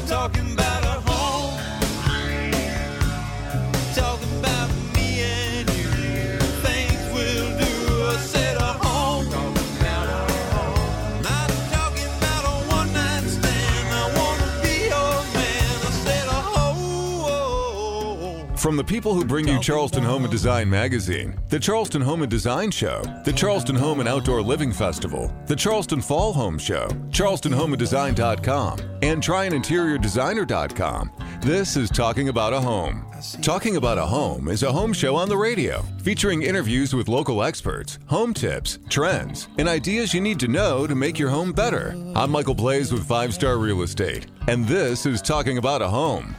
talking about a home. Talking about me and you. Things we'll do. I said a home. Talking about a home. Not talking about a one-night stand. I wanna be your man. I said a home. From the people who bring you Charleston Home and Design magazine, the Charleston Home and Design Show, the Charleston Home and Outdoor Living Festival, the Charleston Fall Home Show, charlestonhomeanddesign.com, and tryaniinteriordesigner.com. This is Talking About a Home. Talking About a Home is a home show on the radio, featuring interviews with local experts, home tips, trends, and ideas you need to know to make your home better. I'm Michael Blaze with 5 Star Real Estate, and this is Talking About a Home.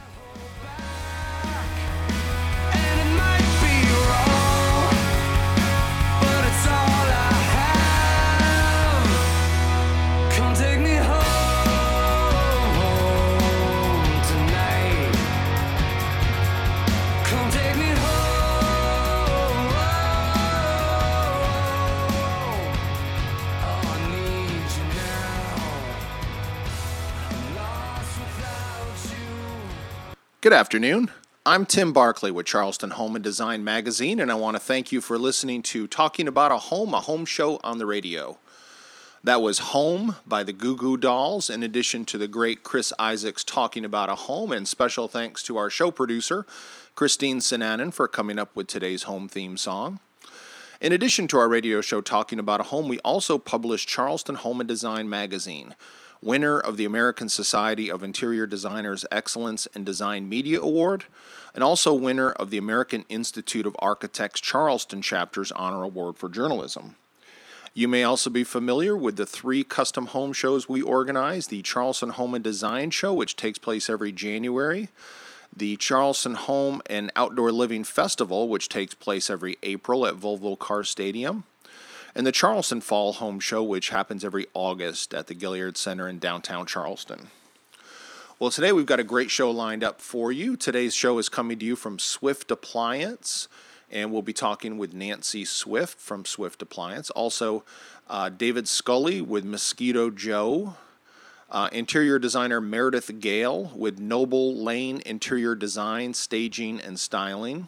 And it might be wrong, but it's all I have. Come take me home tonight. Come take me home. Oh, I need you now. I'm lost without you. Good afternoon. I'm Tim Barkley with Charleston Home and Design Magazine, and I want to thank you for listening to Talking About a home show on the radio. That was Home by the Goo Goo Dolls, in addition to the great Chris Isaacs Talking About a Home, and special thanks to our show producer, Christine Sinanen, for coming up with today's home theme song. In addition to our radio show Talking About a Home, we also publish Charleston Home and Design Magazine, winner of the American Society of Interior Designers Excellence in Design Media Award, and also winner of the American Institute of Architects Charleston Chapter's Honor Award for Journalism. You may also be familiar with the 3 custom home shows we organize: the Charleston Home and Design Show, which takes place every January, the Charleston Home and Outdoor Living Festival, which takes place every April at Volvo Car Stadium, and the Charleston Fall Home Show, which happens every August at the Gilliard Center in downtown Charleston. Well, today we've got a great show lined up for you. Today's show is coming to you from Swift Appliance, and we'll be talking with Nancy Swift from Swift Appliance. Also, David Scully with Mosquito Joe, interior designer Meredith Gale with Noble Lane Interior Design, Staging, and Styling.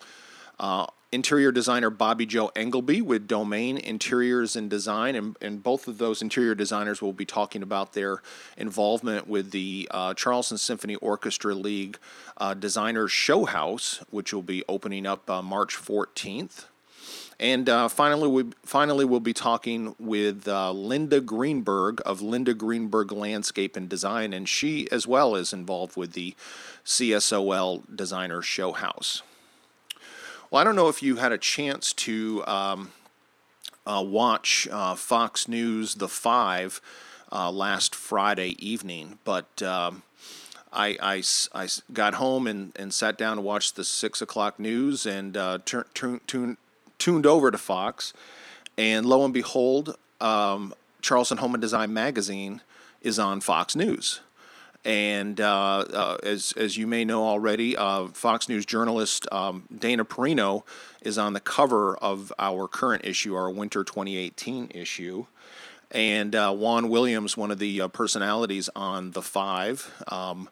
Interior designer Bobby Joe Engelby with Domain Interiors and Design, and both of those interior designers will be talking about their involvement with the Charleston Symphony Orchestra League Designers Show House, which will be opening up March 14th. And finally, we'll be talking with Linda Greenberg of Linda Greenberg Landscape and Design, and she as well is involved with the CSOL Designers Show House. Well, I don't know if you had a chance to watch Fox News The 5 last Friday evening, but I got home and sat down and watched the 6 o'clock news and tuned over to Fox, and lo and behold, Charleston Home and Design Magazine is on Fox News. And as you may know already, Fox News journalist Dana Perino is on the cover of our current issue, our winter 2018 issue. And Juan Williams, one of the personalities on The 5,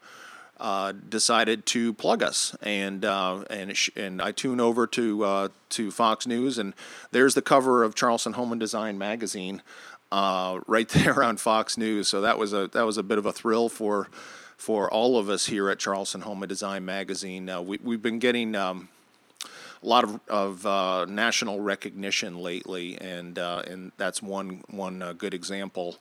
decided to plug us. And I tune over to Fox News, and there's the cover of Charleston Home and Design Magazine. Right there on Fox News, so that was a bit of a thrill for all of us here at Charleston Home and Design Magazine. We've been getting a lot of national recognition lately, and that's one good example.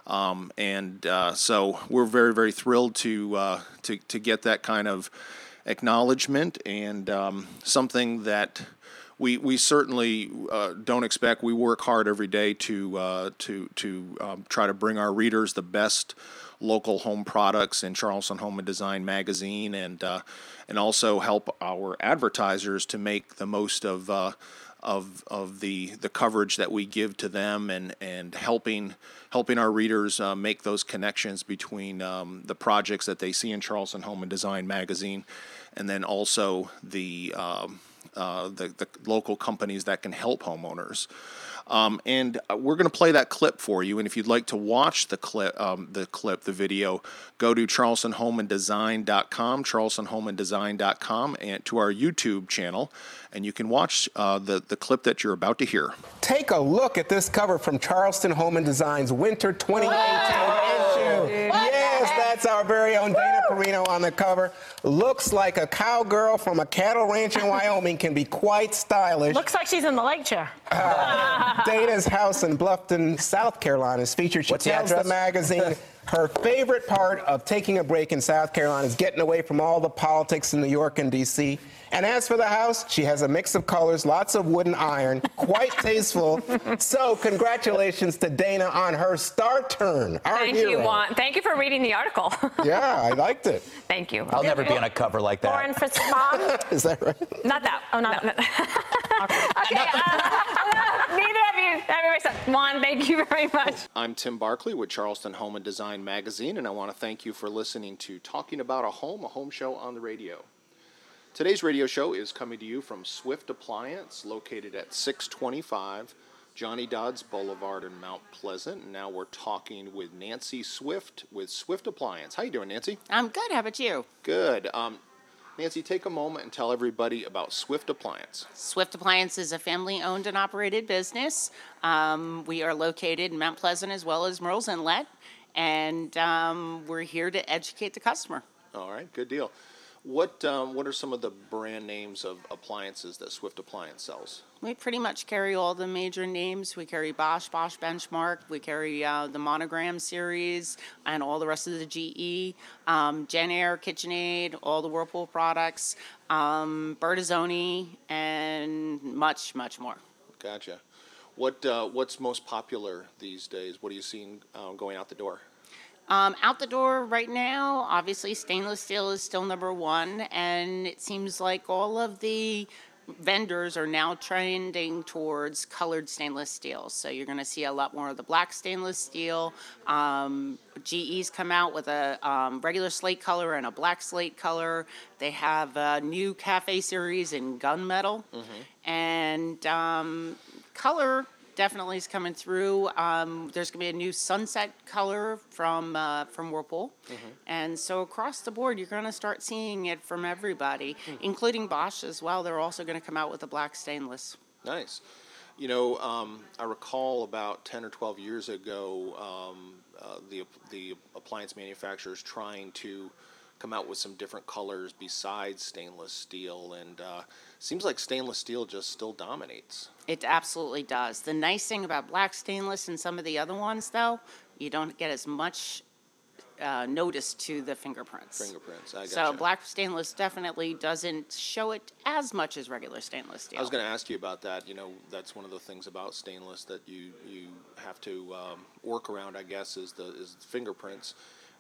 So we're very, very thrilled to get that kind of acknowledgement, and something that we certainly don't expect. We work hard every day to try to bring our readers the best local home products in Charleston Home and Design Magazine, and also help our advertisers to make the most of the coverage that we give to them, and helping our readers make those connections between the projects that they see in Charleston Home and Design Magazine, and then also the the local companies that can help homeowners. And we're going to play that clip for you. And if you'd like to watch the the video, go to charlestonhomeanddesign.com, charlestonhomeanddesign.com, and to our YouTube channel, and you can watch the clip that you're about to hear. Take a look at this cover from Charleston Home and Design's Winter 2018 issue. Yes, that's our very own Dana Perino on the cover. Looks like a cowgirl from a cattle ranch in Wyoming can be quite stylish. Looks like she's in the lake chair. Dana's house in Bluffton, South Carolina is featured. She tells the magazine her favorite part of taking a break in South Carolina is getting away from all the politics in New York and D.C. And as for the house, she has a mix of colors, lots of wood and iron, quite tasteful. So congratulations to Dana on her star turn. Thank you, Juan. Thank you for reading the article. Yeah, I liked it. Thank you. I'll never be on a cover like that. Lauren Fritz, Mom? Is that right? Not that. Oh, not that. Okay. Neither of you. Everybody said, Juan, thank you very much. I'm Tim Barkley with Charleston Home and Design Magazine, and I want to thank you for listening to Talking About a Home show on the radio. Today's radio show is coming to you from Swift Appliance, located at 625 Johnny Dodds Boulevard in Mount Pleasant. And now we're talking with Nancy Swift with Swift Appliance. How you doing, Nancy? I'm good. How about you? Good. Nancy, take a moment and tell everybody about Swift Appliance. Swift Appliance is a family-owned and operated business. We are located in Mount Pleasant as well as Merle's Inlet, and we're here to educate the customer. All right, good deal. What are some of the brand names of appliances that Swift Appliance sells? We pretty much carry all the major names. We carry Bosch Benchmark. We carry the Monogram series and all the rest of the GE, JennAir, KitchenAid, all the Whirlpool products, Bertazzoni, and much, much more. Gotcha. What's most popular these days? What are you seeing going out the door? Out the door right now, obviously stainless steel is still number one, and it seems like all of the vendors are now trending towards colored stainless steel. So you're going to see a lot more of the black stainless steel. GE's come out with a regular slate color and a black slate color. They have a new Cafe series in gunmetal, and color definitely is coming through. There's going to be a new sunset color from Whirlpool. And so across the board, you're going to start seeing it from everybody, including Bosch as well. They're also going to come out with a black stainless. Nice. You know, I recall about 10 or 12 years ago, the appliance manufacturers trying to come out with some different colors besides stainless steel, and seems like stainless steel just still dominates. It absolutely does. The nice thing about black stainless and some of the other ones, though, you don't get as much notice to the fingerprints. I gotcha. So black stainless definitely doesn't show it as much as regular stainless steel. I was going to ask you about that. You know, that's one of the things about stainless that you have to work around, I guess, is the fingerprints.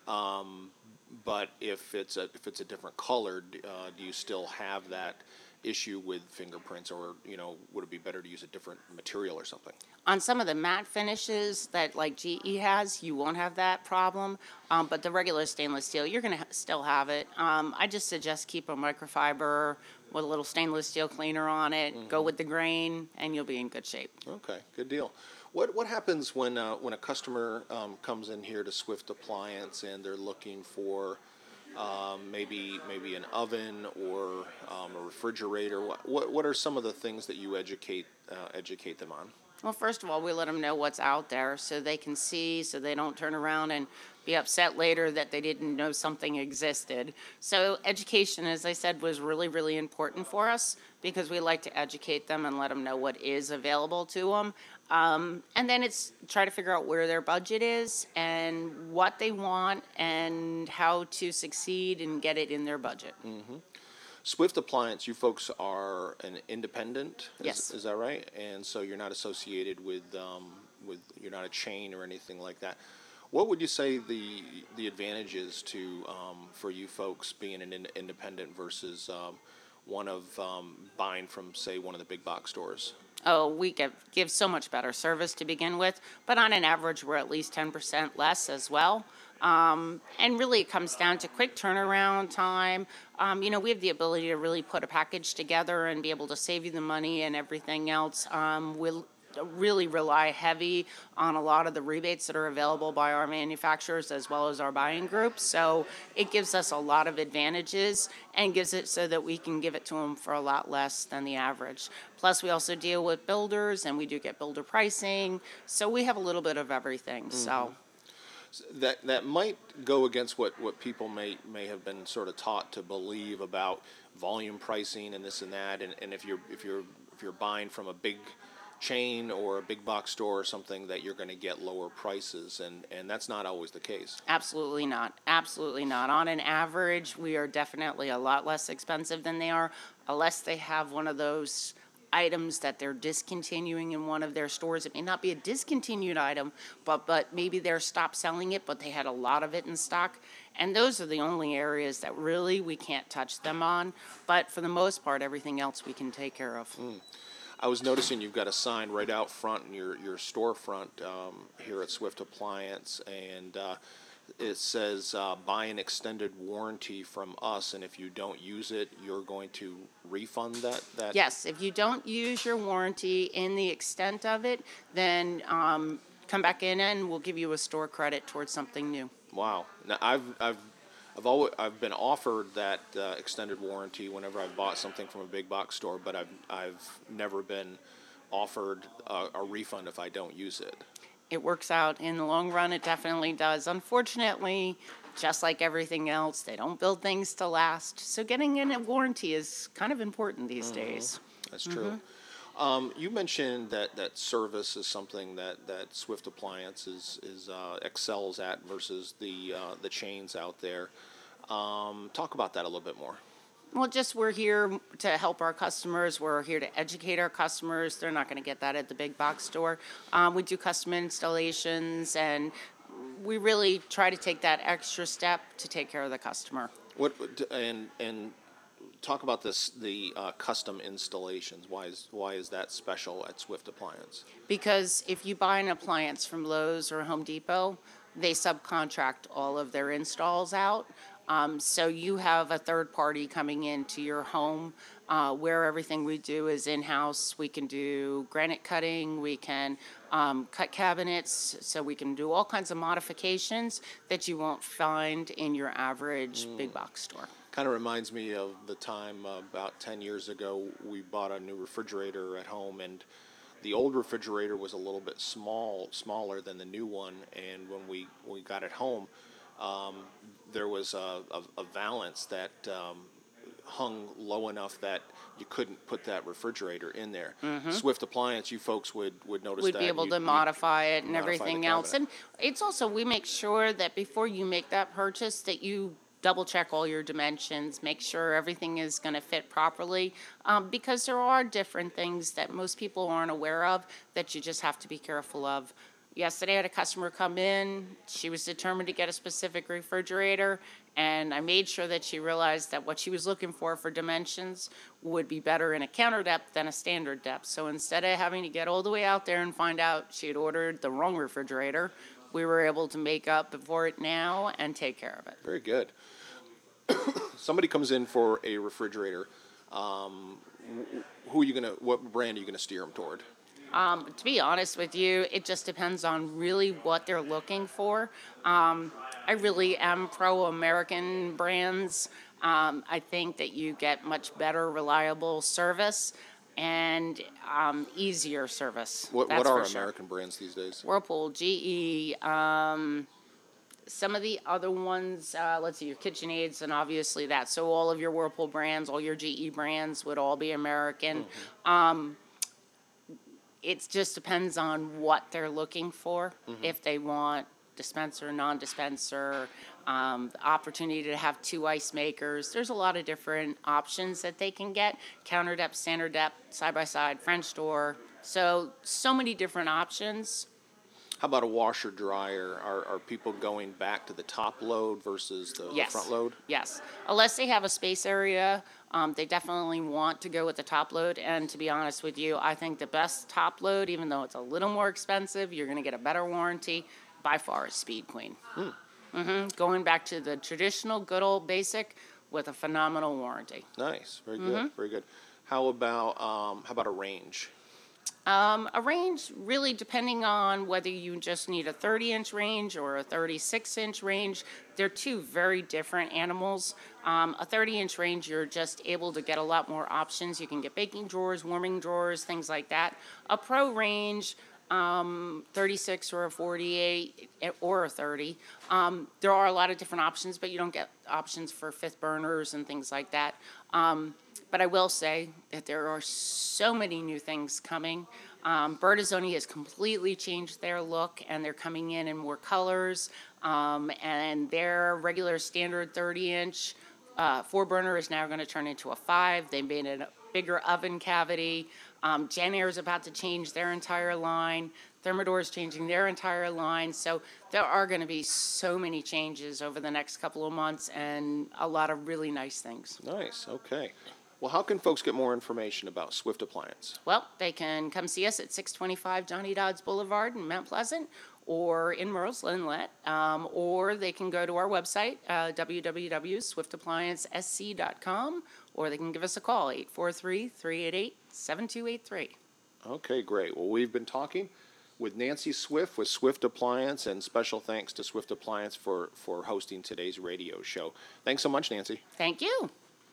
But if it's a different color, do you still have that issue with fingerprints, or would it be better to use a different material or something? On some of the matte finishes that like GE has, you won't have that problem. But the regular stainless steel, you're going to still have it. I just suggest keep a microfiber with a little stainless steel cleaner on it. Go with the grain, and you'll be in good shape. Okay, good deal. What happens when a customer comes in here to Swift Appliance and they're looking for maybe an oven or a refrigerator? What are some of the things that you educate them on? Well, first of all, we let them know what's out there so they can see, so they don't turn around and be upset later that they didn't know something existed. So education, as I said, was really, really important for us because we like to educate them and let them know what is available to them. And then it's try to figure out where their budget is and what they want and how to succeed and get it in their budget. Swift Appliance, you folks are an independent, Yes. Is that right? And so you're not associated with you're not a chain or anything like that. What would you say the advantage is to for you folks being an independent versus one of buying from, say, one of the big box stores? Oh, we give so much better service to begin with, but on an average, we're at least 10% less as well. And really, it comes down to quick turnaround time. We have the ability to really put a package together and be able to save you the money and everything else. We'll really rely heavy on a lot of the rebates that are available by our manufacturers as well as our buying groups. So it gives us a lot of advantages and gives it so that we can give it to them for a lot less than the average. Plus, we also deal with builders, and we do get builder pricing. So we have a little bit of everything. So That might go against what people may have been sort of taught to believe about volume pricing and this and that, and if you're buying from a big chain or a big box store or something, that you're going to get lower prices, and that's not always the case. absolutely not. Absolutely not. On an average, we are definitely a lot less expensive than they are, unless they have one of those items that they're discontinuing in one of their stores. It may not be a discontinued item, but maybe they're stopped selling it, but they had a lot of it in stock. And those are the only areas that really we can't touch them on. But for the most part, everything else we can take care of. I was noticing you've got a sign right out front in your storefront here at Swift Appliance, and it says buy an extended warranty from us, and if you don't use it, you're going to refund that? Yes, if you don't use your warranty in the extent of it, then come back in and we'll give you a store credit towards something new. Wow. Now I've been offered that extended warranty whenever I've bought something from a big box store, but I've never been offered a refund if I don't use it. It works out in the long run. It definitely does. Unfortunately, just like everything else, they don't build things to last. So getting in a warranty is kind of important these days. That's true. You mentioned that service is something that Swift Appliance is excels at versus the chains out there. Talk about that a little bit more. Well, just we're here to help our customers. We're here to educate our customers. They're not going to get that at the big box store. We do custom installations, and we really try to take that extra step to take care of the customer. And talk about the custom installations. Why is that special at Swift Appliance? Because if you buy an appliance from Lowe's or Home Depot, they subcontract all of their installs out. So you have a third party coming into your home where everything we do is in-house. We can do granite cutting, we can cut cabinets, so we can do all kinds of modifications that you won't find in your average big box store. Kind of reminds me of the time about 10 years ago we bought a new refrigerator at home, and the old refrigerator was a little bit smaller than the new one, and when we got it home, there was a valance that hung low enough that you couldn't put that refrigerator in there. Swift Appliance, you folks would notice We'd that. be able to modify it and modify the everything else. And cabinet. it's also, we make sure that before you make that purchase that you double check all your dimensions, make sure everything is going to fit properly, because there are different things that most people aren't aware of that you just have to be careful of. Yesterday, I had a customer come in. She was determined to get a specific refrigerator, and I made sure that she realized that what she was looking for dimensions would be better in a counter depth than a standard depth. So instead of having to get all the way out there and find out she had ordered the wrong refrigerator, we were able to make up for it now and take care of it. Very good. Somebody comes in for a refrigerator. What brand are you gonna steer them toward? To be honest with you, it just depends on really what they're looking for. I really am pro-American brands. I think that you get much better, reliable service and easier service. What That's are for sure. American brands these days? Whirlpool, GE, some of the other ones, let's see, your KitchenAids and obviously that. So all of your Whirlpool brands, all your GE brands would all be American. It just depends on what they're looking for. If they want dispenser, non-dispenser, the opportunity to have 2 ice makers. There's a lot of different options that they can get. Counter depth, standard depth, side-by-side, French door. So many different options. How about a washer dryer? Are people going back to the top load versus the front load? Yes. Unless they have a space area, they definitely want to go with the top load. And to be honest with you, I think the best top load, even though it's a little more expensive, you're going to get a better warranty, by far is Speed Queen. Going back to the traditional, good old basic with a phenomenal warranty. Nice. Very good. Very good. How about a range? A range, really depending on whether you just need a 30-inch range or a 36-inch range. They're two very different animals. A 30-inch range, you're just able to get a lot more options. You can get baking drawers, warming drawers, things like that. A pro range, 36 or a 48 or a 30. There are a lot of different options, but you don't get options for fifth burners and things like that. But I will say that there are so many new things coming. Bertazzoni has completely changed their look, and they're coming in more colors. And their regular standard 30-inch 4-burner is now going to turn into a 5. They made a bigger oven cavity. Genair is about to change their entire line. Thermador is changing their entire line. So there are going to be so many changes over the next couple of months, and a lot of really nice things. Nice. Okay. Well, how can folks get more information about Swift Appliance? Well, they can come see us at 625 Johnny Dodds Boulevard in Mount Pleasant or in Merle's Inlet, or they can go to our website, www.swiftappliancesc.com, or they can give us a call, 843-388-7283. Okay, great. Well, we've been talking with Nancy Swift with Swift Appliance, and special thanks to Swift Appliance for hosting today's radio show. Thanks so much, Nancy. Thank you.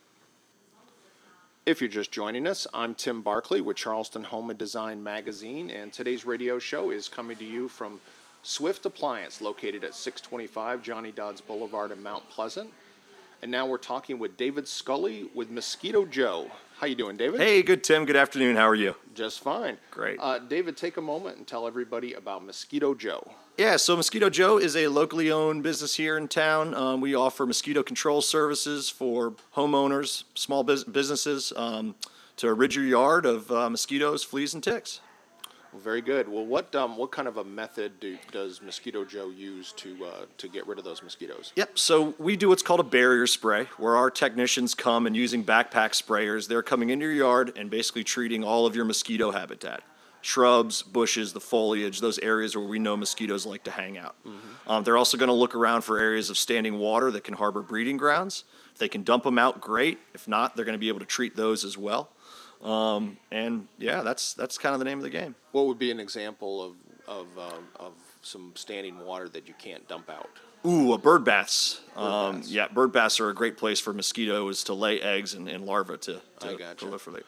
If you're just joining us, I'm Tim Barkley with Charleston Home and Design Magazine, and today's radio show is coming to you from Swift Appliance, located at 625 Johnny Dodds Boulevard in Mount Pleasant. And now we're talking with David Scully with Mosquito Joe. How you doing, David? Hey, good, Tim. Good afternoon. How are you? Just fine. Great. David, take a moment and tell everybody about Mosquito Joe. Yeah, so Mosquito Joe is a locally owned business here in town. We offer mosquito control services for homeowners, small businesses, to rid your yard of mosquitoes, fleas, and ticks. Well, very good. Well, what kind of a method does Mosquito Joe use to get rid of those mosquitoes? Yep, so we do what's called a barrier spray, where our technicians come and using backpack sprayers, they're coming into your yard and basically treating all of your mosquito habitat. Shrubs, bushes, the foliage, those areas where we know mosquitoes like to hang out. Mm-hmm. They're also going to look around for areas of standing water that can harbor breeding grounds. If they can dump them out, great. If not, they're going to be able to treat those as well. And yeah, that's kind of the name of the game. What would be an example of some standing water that you can't dump out? Ooh, bird baths. Bird baths. Yeah, bird baths are a great place for mosquitoes to lay eggs and larvae to proliferate.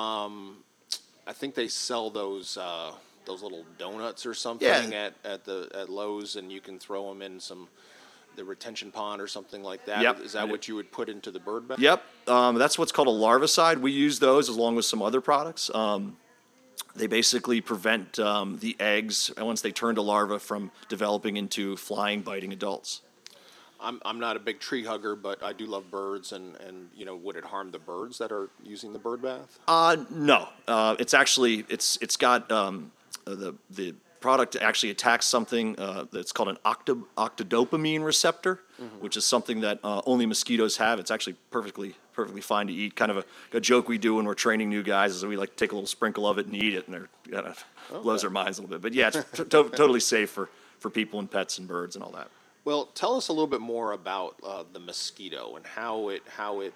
I think they sell those little donuts or something at Lowe's, and you can throw them in the retention pond or something like that. Yep. Is that what you would put into the bird bath? Yep. That's what's called a larvicide. We use those along with some other products. They basically prevent the eggs, once they turn to larvae, from developing into flying, biting adults. I'm not a big tree hugger, but I do love birds, and would it harm the birds that are using the bird bath? No. It's actually it's got the product actually attacks something that's called an octodopamine receptor, which is something that only mosquitoes have. It's actually perfectly fine to eat. Kind of a joke we do when we're training new guys is that we like to take a little sprinkle of it and eat it, and it kind of blows our minds a little bit. But yeah, it's totally safe for people and pets and birds and all that. Well, tell us a little bit more about the mosquito and how it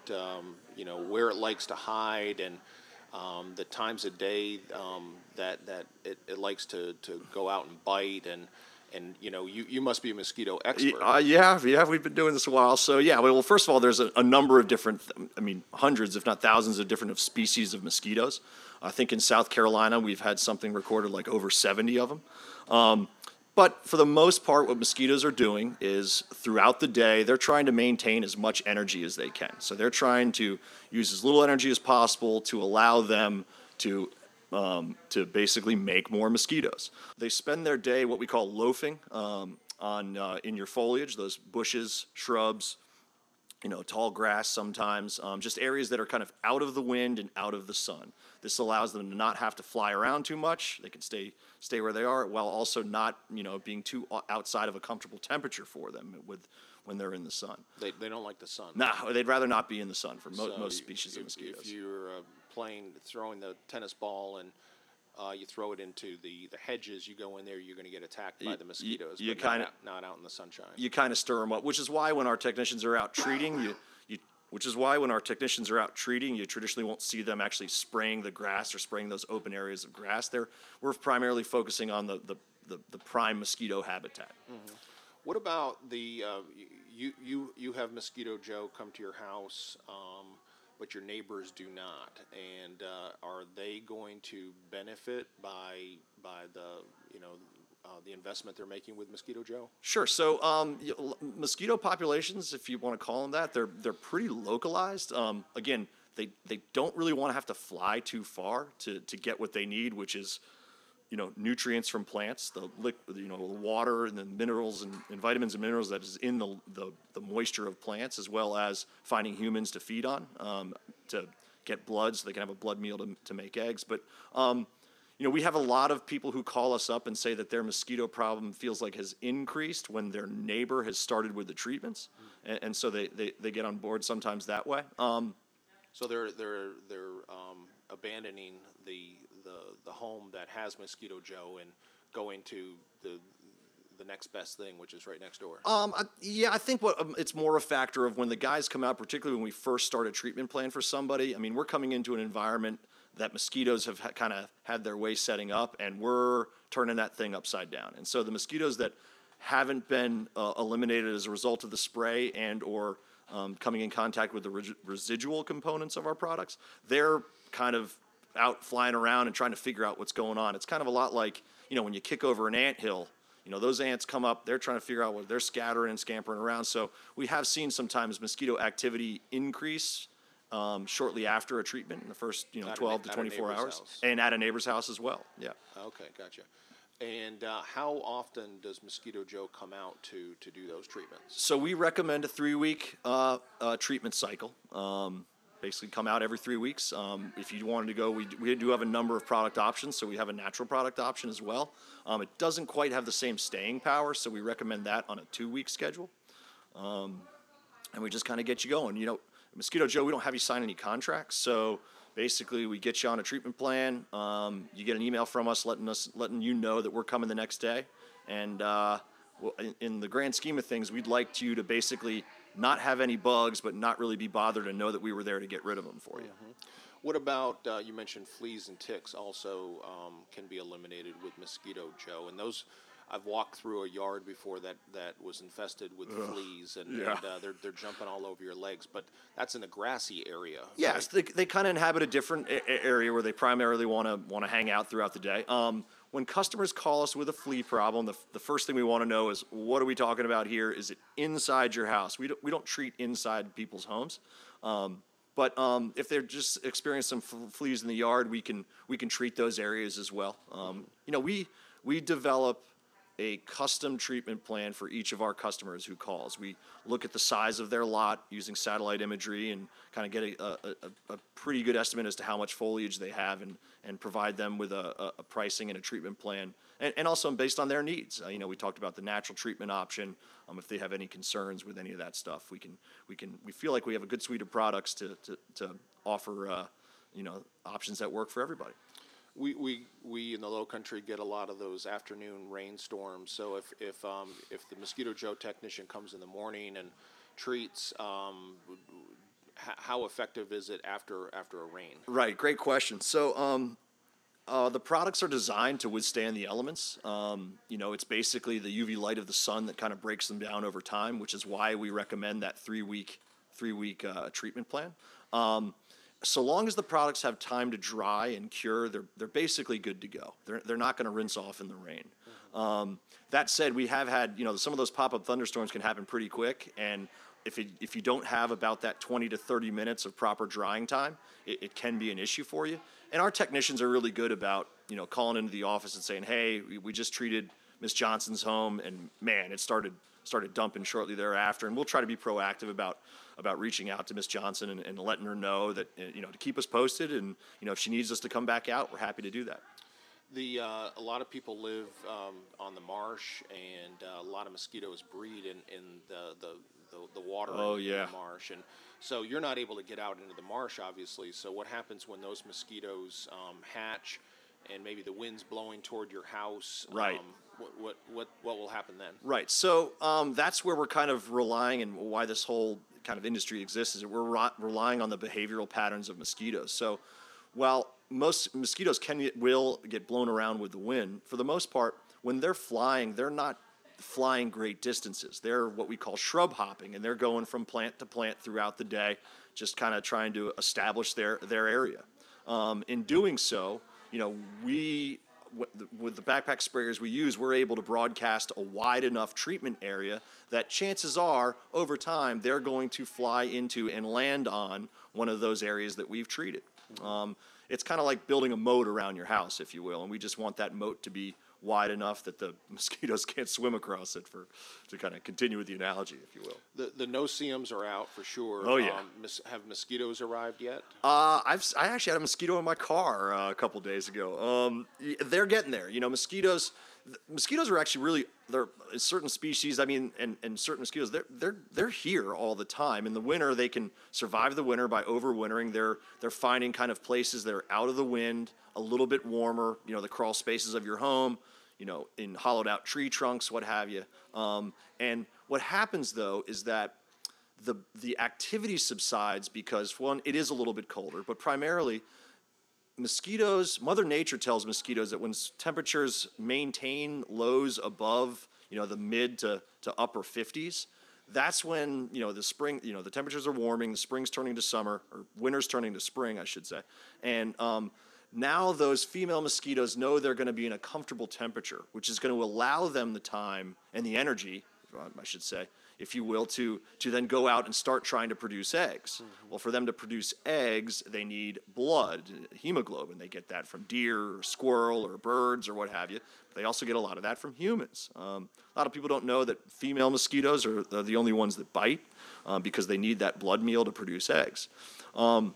where it likes to hide, and the times of day that it likes to go out and bite, and you must be a mosquito expert. Yeah, we've been doing this a while. So yeah, well, first of all, there's a number of different, hundreds, if not thousands of different species of mosquitoes. I think in South Carolina, we've had something recorded like over 70 of them. But for the most part, what mosquitoes are doing is throughout the day, they're trying to maintain as much energy as they can. So they're trying to use as little energy as possible to allow them to basically make more mosquitoes. They spend their day what we call loafing in your foliage, those bushes, shrubs, tall grass sometimes, just areas that are kind of out of the wind and out of the sun. This allows them to not have to fly around too much. They can stay where they are while also not, being too outside of a comfortable temperature for them when they're in the sun. They don't like the sun. No, they'd rather not be in the sun for most species of mosquitoes. If you're throwing the tennis ball and you throw it into the hedges, you go in there, you're going to get attacked by the mosquitoes. You but kinda- not out in the sunshine. You kind of stir them up, which is why when our technicians are out treating, you traditionally won't see them actually spraying the grass or spraying those open areas of grass. We're primarily focusing on the prime mosquito habitat. What about the you have Mosquito Joe come to your house, but your neighbors do not, and are they going to benefit by the investment they're making with Mosquito Joe? Sure. So mosquito populations, if you want to call them that, they're pretty localized. Again, they don't really want to have to fly too far to get what they need, which is nutrients from plants, the water and the minerals and vitamins and minerals that is in the moisture of plants, as well as finding humans to feed on, to get blood so they can have a blood meal to make eggs. But we have a lot of people who call us up and say that their mosquito problem feels like has increased when their neighbor has started with the treatments, and so they get on board sometimes that way. So they're abandoning the home that has Mosquito Joe and going to the next best thing, which is right next door. I think it's more a factor of when the guys come out, particularly when we first start a treatment plan for somebody. I mean, we're coming into an environment that mosquitoes have kind of had their way setting up, and we're turning that thing upside down. And so the mosquitoes that haven't been eliminated as a result of the spray and or coming in contact with the residual components of our products, they're kind of out flying around and trying to figure out what's going on. It's kind of a lot like, when you kick over an anthill, those ants come up, they're trying to figure out what they're scattering and scampering around. So we have seen sometimes mosquito activity increase shortly after a treatment in the first 12 to 24 hours. And at a neighbor's house as well. Yeah. Okay, gotcha. And how often does Mosquito Joe come out to do those treatments? So we recommend a 3-week treatment cycle. Basically come out every 3 weeks. If you wanted to go, we do have a number of product options, so we have a natural product option as well. It doesn't quite have the same staying power, so we recommend that on a 2-week schedule. And we just kind of get you going. Mosquito Joe, we don't have you sign any contracts, so basically we get you on a treatment plan. You get an email from us letting you know that we're coming the next day. And in the grand scheme of things, we'd like you to basically not have any bugs, but not really be bothered and know that we were there to get rid of them for you. Mm-hmm. What about, you mentioned fleas and ticks also can be eliminated with Mosquito Joe, and those, I've walked through a yard before that was infested with fleas, and they're jumping all over your legs, but that's in a grassy area. Yes, right? They kind of inhabit a different area where they primarily want to hang out throughout the day. When customers call us with a flea problem, the first thing we want to know is, what are we talking about here? Is it inside your house? We don't treat inside people's homes. But if they're just experiencing some fleas in the yard, we can treat those areas as well. We develop a custom treatment plan for each of our customers who calls. We look at the size of their lot using satellite imagery and kind of get a pretty good estimate as to how much foliage they have and provide them with a pricing and a treatment plan. And also based on their needs. We talked about the natural treatment option. If they have any concerns with any of that stuff, we feel like we have a good suite of products to offer options that work for everybody. We in the Low Country get a lot of those afternoon rainstorms. So if the Mosquito Joe technician comes in the morning and treats, how effective is it after a rain? Right, great question. So the products are designed to withstand the elements. It's basically the UV light of the sun that kind of breaks them down over time, which is why we recommend that 3-week treatment plan. So long as the products have time to dry and cure, they're basically good to go. They're not going to rinse off in the rain. That said, we have had some of those pop-up thunderstorms can happen pretty quick, and if you don't have about that 20 to 30 minutes of proper drying time, it can be an issue for you. And our technicians are really good about calling into the office and saying, hey, we just treated Miss Johnson's home, and man, it started dumping shortly thereafter. And we'll try to be proactive about reaching out to Miss Johnson and letting her know that to keep us posted, and if she needs us to come back out, we're happy to do that. A lot of people live on the marsh, and a lot of mosquitoes breed in the water in the marsh, and so you're not able to get out into the marsh, obviously. So what happens when those mosquitoes hatch and maybe the wind's blowing toward your house. Right. What will happen then? Right. So that's where we're kind of relying, and why this whole kind of industry exists, is that we're relying on the behavioral patterns of mosquitoes. So while most mosquitoes will get blown around with the wind, for the most part, when they're flying, they're not flying great distances. They're what we call shrub hopping, and they're going from plant to plant throughout the day, just kind of trying to establish their area. In doing so, with the backpack sprayers we use, we're able to broadcast a wide enough treatment area that chances are, over time, they're going to fly into and land on one of those areas that we've treated. It's kind of like building a moat around your house, if you will, and we just want that moat to be wide enough that the mosquitoes can't swim across it, to kind of continue with the analogy, if you will. The no-see-ums are out for sure. Oh, yeah. Have mosquitoes arrived yet? I actually had a mosquito in my car a couple days ago. They're getting there. Mosquitoes are actually really, they're certain species. I mean, and certain mosquitoes, they're here all the time. In the winter, they can survive the winter by overwintering. They're finding kind of places that are out of the wind, a little bit warmer. The crawl spaces of your home, in hollowed out tree trunks, what have you. And what happens though is that the activity subsides because, one, it is a little bit colder, but primarily mosquitoes, Mother Nature tells mosquitoes that when temperatures maintain lows above, the mid to upper 50s, that's when, the spring, the temperatures are warming, the spring's turning to summer, or winter's turning to spring, I should say. And now those female mosquitoes know they're going to be in a comfortable temperature, which is going to allow them the time and the energy, I should say, if you will, to then go out and start trying to produce eggs. Mm-hmm. Well, for them to produce eggs, they need blood, hemoglobin. They get that from deer or squirrel or birds or what have you. They also get a lot of that from humans. A lot of people don't know that female mosquitoes are the only ones that bite because they need that blood meal to produce eggs. And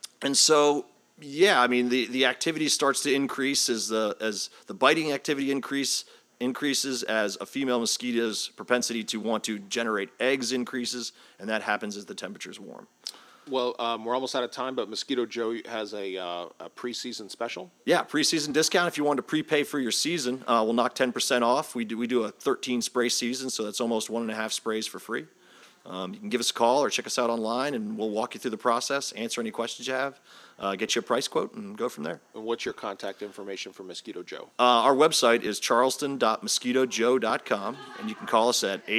so, yeah, I mean, the activity starts to increase as the biting activity increases, as a female mosquito's propensity to want to generate eggs increases, and that happens as the temperatures warm. Well, we're almost out of time, but Mosquito Joe has a preseason special. Yeah, preseason discount. If you want to prepay for your season, we'll knock 10% off. We do a 13 spray season, so that's almost 1.5 sprays for free. You can give us a call or check us out online, and we'll walk you through the process, answer any questions you have, get you a price quote, and go from there. And what's your contact information for Mosquito Joe? Our website is charleston.mosquitojoe.com, and you can call us at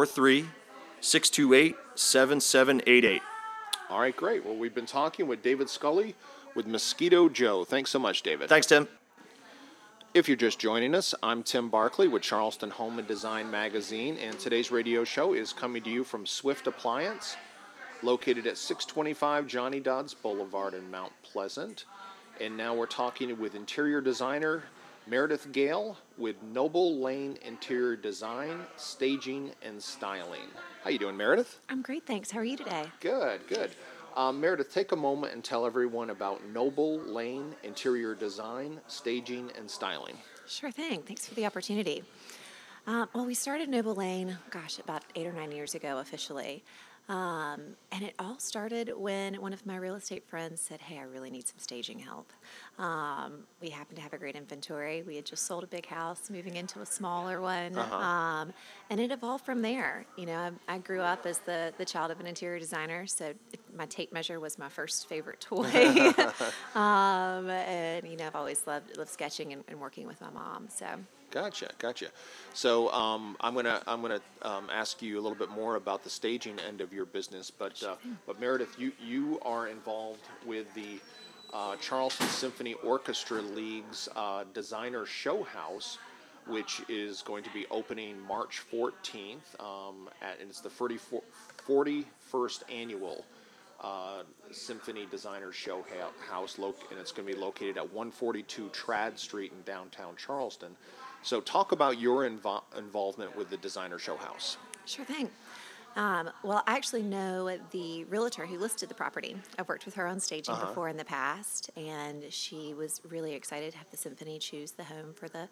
843-628-7788. All right, great. Well, we've been talking with David Scully with Mosquito Joe. Thanks so much, David. Thanks, Tim. If you're just joining us, I'm Tim Barkley with Charleston Home and Design Magazine, and today's radio show is coming to you from Swift Appliance, located at 625 Johnny Dodds Boulevard in Mount Pleasant. And now we're talking with interior designer Meredith Gale with Noble Lane Interior Design, Staging, and Styling. How you doing, Meredith? I'm great, thanks. How are you today? Good, good. Meredith, take a moment and tell everyone about Noble Lane Interior Design, Staging, and Styling. Sure thing. Thanks for the opportunity. Well, we started Noble Lane, about 8 or 9 years ago officially. And it all started when one of my real estate friends said, hey, I really need some staging help. We happened to have a great inventory. We had just sold a big house, moving into a smaller one. And it evolved from there. I grew up as the child of an interior designer, so my tape measure was my first favorite toy. And, I've always loved sketching and working with my mom, so... Gotcha. So I'm gonna ask you a little bit more about the staging end of your business, but Meredith, you are involved with the Charleston Symphony Orchestra League's Designer Show House, which is going to be opening March 14th, and it's the 41st annual Symphony Designer Show House, and it's going to be located at 142 Trad Street in downtown Charleston. So talk about your involvement with the Designer Show House. Sure thing. Well, I actually know the realtor who listed the property. I've worked with her on staging before in the past, and she was really excited to have the symphony choose the home for the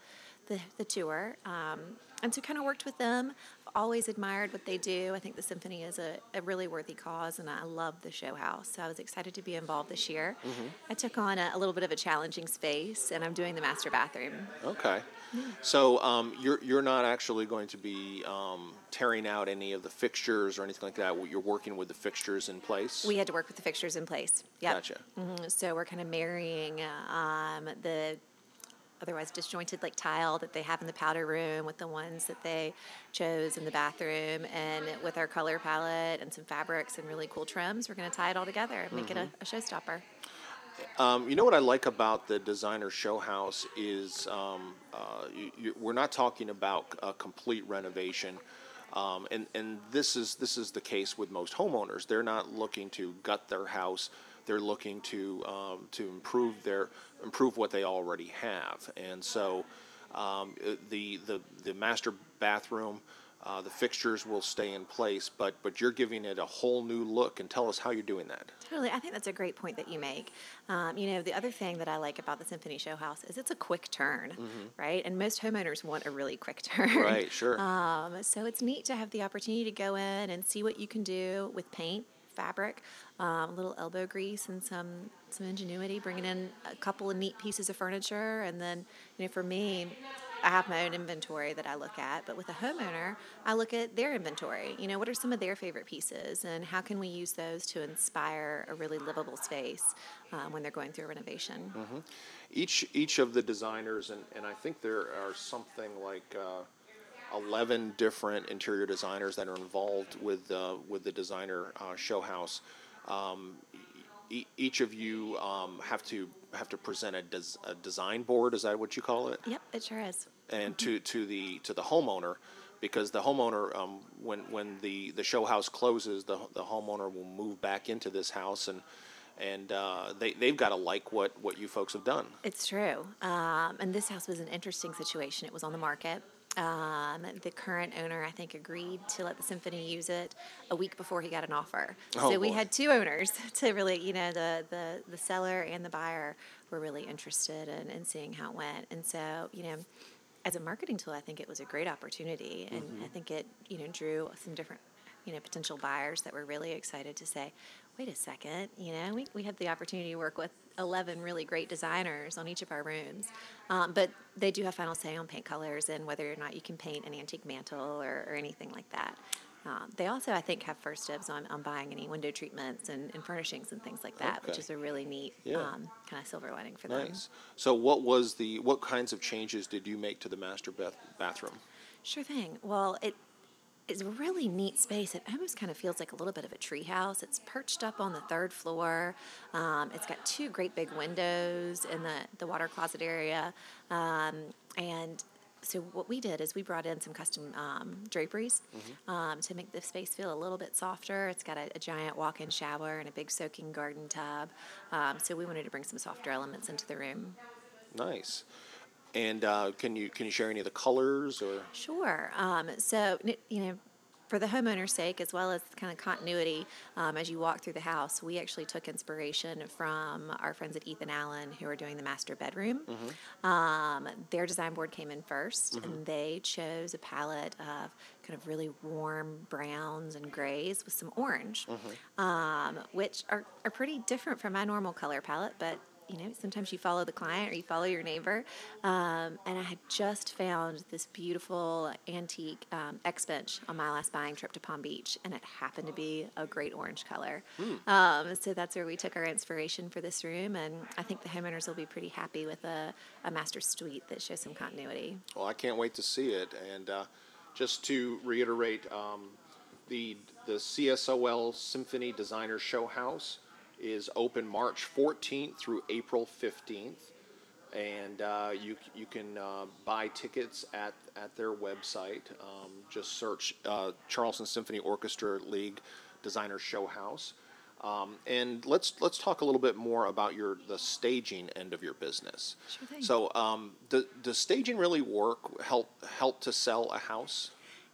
the tour. And so kind of worked with them. Always admired what they do. I think the Symphony is a really worthy cause, and I love the show house. So I was excited to be involved this year. I took on a little bit of a challenging space, and I'm doing the master bathroom. Okay. So you're not actually going to be tearing out any of the fixtures or anything like that. You're working with the fixtures in place? We had to work with the fixtures in place. Yep. Gotcha. So we're kind of marrying the otherwise disjointed like tile that they have in the powder room with the ones that they chose in the bathroom, and with our color palette and some fabrics and really cool trims, we're going to tie it all together and make it a showstopper. You know what I like about the designer show house is we're not talking about a complete renovation. And this is the case with most homeowners. They're not looking to gut their house. They're looking to improve what they already have. And so the master bathroom, the fixtures will stay in place, but you're giving it a whole new look. And tell us how you're doing that. Totally. I think that's a great point that you make. The other thing that I like about the Symphony Show House is it's a quick turn, right? And most homeowners want a really quick turn. Right, sure. So it's neat to have the opportunity to go in and see what you can do with paint, fabric, a little elbow grease, and some ingenuity, bringing in a couple of neat pieces of furniture. And then, for me, I have my own inventory that I look at, but with a homeowner, I look at their inventory. What are some of their favorite pieces, and how can we use those to inspire a really livable space when they're going through a renovation? Each of the designers, and I think there are something like 11 different interior designers that are involved with the designer show house. Each of you have to present a design board. Is that what you call it? Yep, it sure is. And to the homeowner, because the homeowner, when the show house closes, the homeowner will move back into this house, and they've got to like what you folks have done. It's true. And this house was an interesting situation. It was on the market. The current owner, I think, agreed to let the Symphony use it a week before he got an offer. Oh, so we boy. had two owners to really, the seller and the buyer were really interested in seeing how it went. And so, as a marketing tool, I think it was a great opportunity. And I think it, drew some different, potential buyers that were really excited to say, wait a second, we had the opportunity to work with 11 really great designers on each of our rooms. But they do have final say on paint colors and whether or not you can paint an antique mantle or anything like that. They also, I think, have first dibs on buying any window treatments and furnishings and things like that, which is a really neat kind of silver lining for them. Nice. So what kinds of changes did you make to the master bathroom? Sure thing. Well, it's a really neat space. It almost kind of feels like a little bit of a tree house. It's perched up on the third floor. It's got two great big windows in the water closet area. And so what we did is we brought in some custom draperies to make the space feel a little bit softer. It's got a giant walk-in shower and a big soaking garden tub. So we wanted to bring some softer elements into the room. Nice. And can you share any of the colors or? Sure. So, for the homeowner's sake, as well as kind of continuity, as you walk through the house, we actually took inspiration from our friends at Ethan Allen, who are doing the master bedroom. Their design board came in first, and they chose a palette of kind of really warm browns and grays with some orange, which are pretty different from my normal color palette, but sometimes you follow the client or you follow your neighbor. And I had just found this beautiful antique X bench on my last buying trip to Palm Beach, and it happened to be a great orange color. So that's where we took our inspiration for this room, and I think the homeowners will be pretty happy with a master suite that shows some continuity. Well, I can't wait to see it. And just to reiterate, the CSOL Symphony Designer Show House is open March 14th through April 15th, and you can buy tickets at their website. Just search Charleston Symphony Orchestra League Designer Show House, and let's talk a little bit more about the staging end of your business. Sure thing. So, does staging really help to sell a house?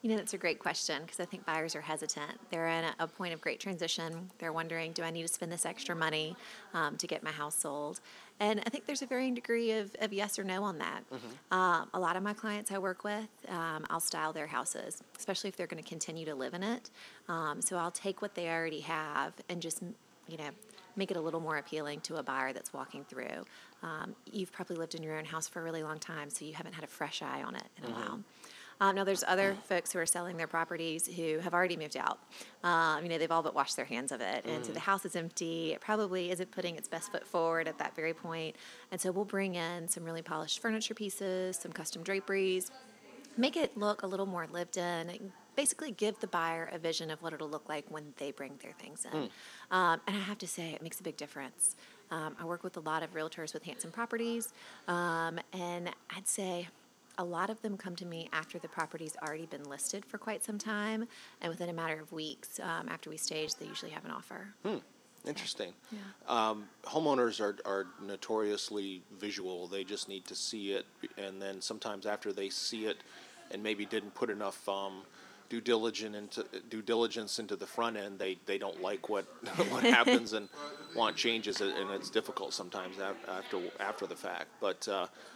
That's a great question because I think buyers are hesitant. They're in a point of great transition. They're wondering, do I need to spend this extra money to get my house sold? And I think there's a varying degree of yes or no on that. A lot of my clients I work with, I'll style their houses, especially if they're going to continue to live in it. So I'll take what they already have and just, make it a little more appealing to a buyer that's walking through. You've probably lived in your own house for a really long time, so you haven't had a fresh eye on it in a while. Now, there's other folks who are selling their properties who have already moved out. They've all but washed their hands of it. And so the house is empty. It probably isn't putting its best foot forward at that very point. And so we'll bring in some really polished furniture pieces, some custom draperies, make it look a little more lived in, basically give the buyer a vision of what it'll look like when they bring their things in. And I have to say, it makes a big difference. I work with a lot of realtors with Hanson Properties, and I'd say a lot of them come to me after the property's already been listed for quite some time, and within a matter of weeks after we stage, they usually have an offer. Interesting. Yeah. Homeowners are notoriously visual. They just need to see it, and then sometimes after they see it and maybe didn't put enough due diligence into the front end, they don't like what happens and want changes, and it's difficult sometimes after the fact. But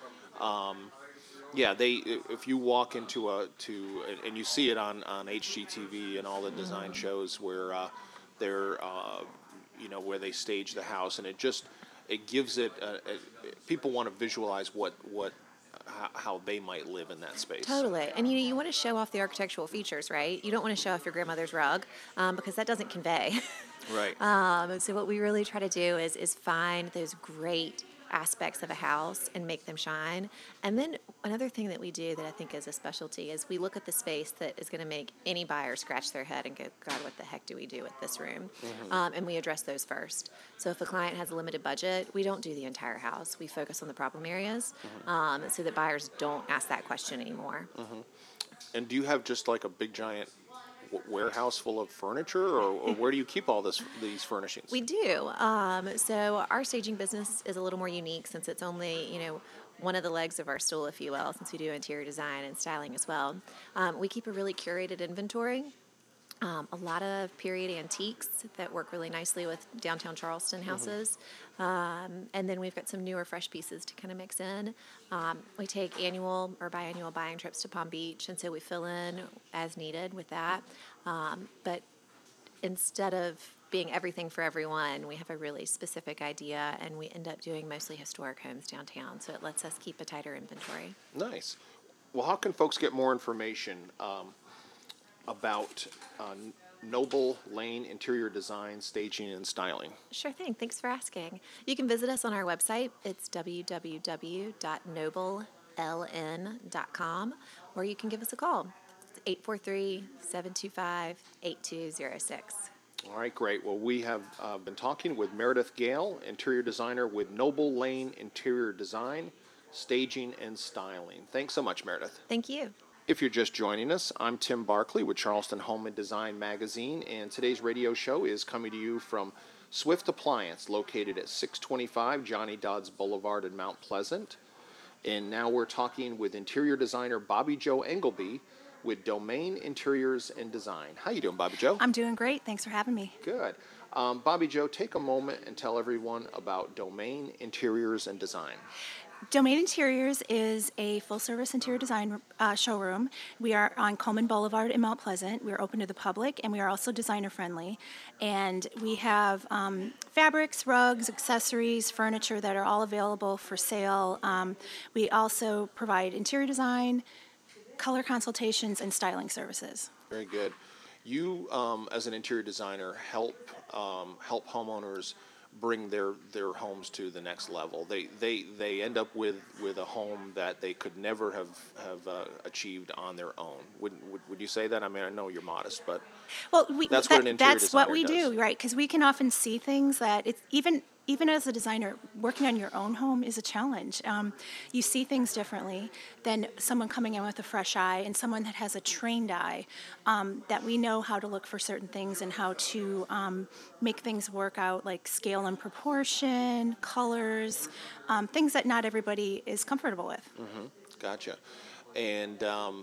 if you walk into and you see it on HGTV and all the design shows where they're where they stage the house, and it gives it people want to visualize how they might live in that space. Totally. And you want to show off the architectural features, right? You don't want to show off your grandmother's rug because that doesn't convey. Right. So what we really try to do is find those great aspects of a house and make them shine. And then another thing that we do that I think is a specialty is we look at the space that is going to make any buyer scratch their head and go, God, what the heck do we do with this room? And we address those first. So if a client has a limited budget, we don't do the entire house. We focus on the problem areas so that buyers don't ask that question anymore. And do you have just like a big giant warehouse full of furniture, or where do you keep all these furnishings? We do. So our staging business is a little more unique since it's only, one of the legs of our stool, if you will, since we do interior design and styling as well. We keep a really curated inventory. A lot of period antiques that work really nicely with downtown Charleston houses. And then we've got some newer, fresh pieces to kind of mix in. We take annual or biannual buying trips to Palm Beach, and so we fill in as needed with that. But instead of being everything for everyone, we have a really specific idea, and we end up doing mostly historic homes downtown, so it lets us keep a tighter inventory. Nice. Well, how can folks get more information about Noble Lane Interior Design, Staging, and Styling? Sure thing. Thanks for asking. You can visit us on our website. It's www.nobleln.com, or you can give us a call. It's 843-725-8206. All right, great. Well, we have been talking with Meredith Gale, interior designer with Noble Lane Interior Design, Staging, and Styling. Thanks so much, Meredith. Thank you. If you're just joining us, I'm Tim Barkley with Charleston Home and Design Magazine, and today's radio show is coming to you from Swift Appliance, located at 625 Johnny Dodds Boulevard in Mount Pleasant. And now we're talking with interior designer Bobby Jo Engelby with Domain Interiors and Design. How you doing, Bobby Jo? I'm doing great. Thanks for having me. Good. Bobby Jo, take a moment and tell everyone about Domain Interiors and Design. Domain Interiors is a full-service interior design showroom. We are on Coleman Boulevard in Mount Pleasant. We are open to the public, and we are also designer-friendly. And we have fabrics, rugs, accessories, furniture that are all available for sale. We also provide interior design, color consultations, and styling services. Very good. You, as an interior designer, help homeowners bring their homes to the next level. They end up with a home that they could never have achieved on their own. Would you say that? I mean, I know you're modest, but that's what an interior designer does. That's what we do, right? Because we can often see things that it's even as a designer, working on your own home is a challenge. You see things differently than someone coming in with a fresh eye and someone that has a trained eye, that we know how to look for certain things and how to make things work out, like scale and proportion, colors, things that not everybody is comfortable with. Gotcha. and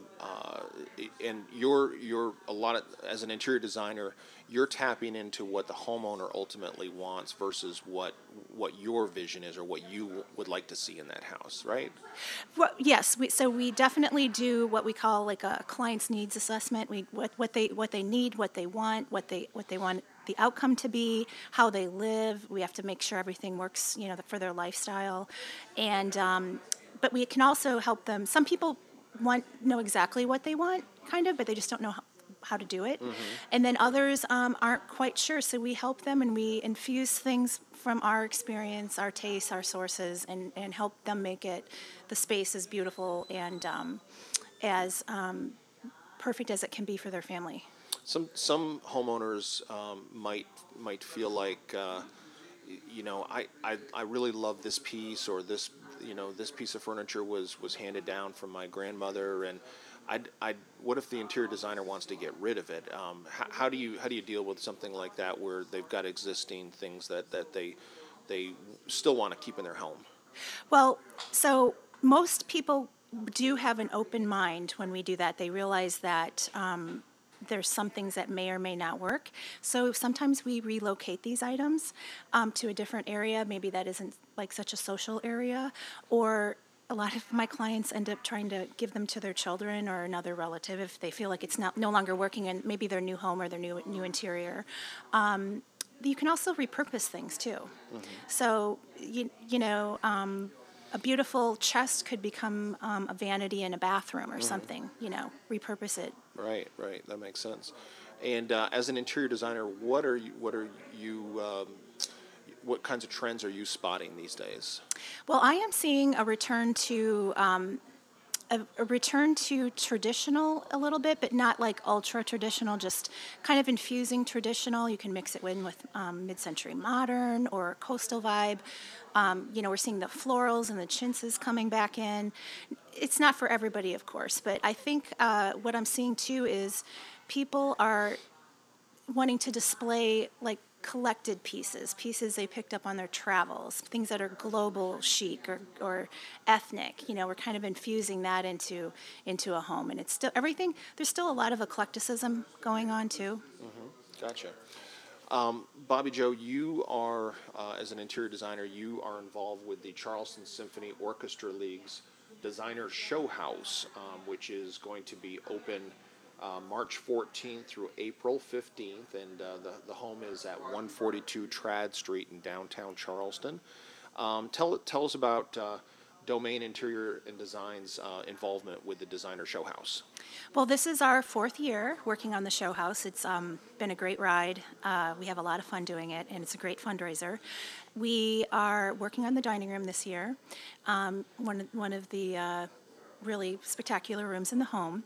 you're a lot of, as an interior designer, you're tapping into what the homeowner ultimately wants versus what your vision is or what you would like to see in that house, right? Well, yes, so we definitely do what we call like a client's needs assessment. What they need, what they want, what they want the outcome to be, how they live. We have to make sure everything works, for their lifestyle, and but we can also help them. Some people know exactly what they want, kind of, but they just don't know how to do it. Mm-hmm. And then others aren't quite sure, so we help them and we infuse things from our experience, our tastes, our sources, and help them make the space as beautiful and as perfect as it can be for their family. Some homeowners might feel like, I really love this piece, or this piece of furniture was handed down from my grandmother, and what if the interior designer wants to get rid of it? How do you deal with something like that where they've got existing things that they still want to keep in their home? Well, so most people do have an open mind when we do that. They realize that there's some things that may or may not work. So sometimes we relocate these items to a different area. Maybe that isn't like such a social area, or a lot of my clients end up trying to give them to their children or another relative if they feel like it's no longer working in maybe their new home or their new interior. You can also repurpose things too. Mm-hmm. So a beautiful chest could become a vanity in a bathroom or something. Repurpose it. Right. That makes sense. And as an interior designer, what kinds of trends are you spotting these days? Well, I am seeing a return to traditional a little bit, but not like ultra traditional, just kind of infusing traditional. You can mix it in with mid-century modern or coastal vibe. We're seeing the florals and the chintzes coming back in. It's not for everybody, of course, but I think what I'm seeing too is people are wanting to display like collected pieces they picked up on their travels, things that are global chic or ethnic. We're kind of infusing that into a home, and it's still everything. There's still a lot of eclecticism going on too. Mm-hmm. Gotcha. Bobby Joe, you are, as an interior designer, you are involved with the Charleston Symphony Orchestra League's Designer Show House, which is going to be open March 14th through April 15th, and the home is at 142 Trad Street in downtown Charleston. Tell us about Domain Interior and Design's involvement with the Designer Show House. Well, this is our 4th year working on the Show House. It's been a great ride. We have a lot of fun doing it, and it's a great fundraiser. We are working on the dining room this year. One of the really spectacular rooms in the home.